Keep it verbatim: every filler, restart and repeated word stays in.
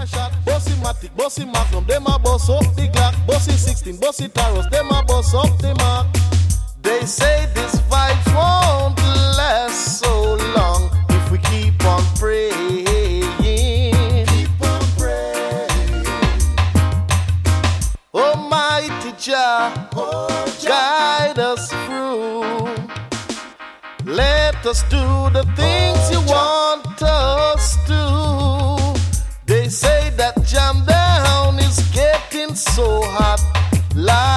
my shot. Bossy Matic, Bossy Magnum, them a boss up the Glock. Bossy sixteen, Bossy Taros, them a boss up the mark. They say this vibes won't last so long if we keep on praying. Keep on praying. Almighty Jah, oh, guide us through. Let us do the things oh, you want us to. They say that jam down is getting so hot. Like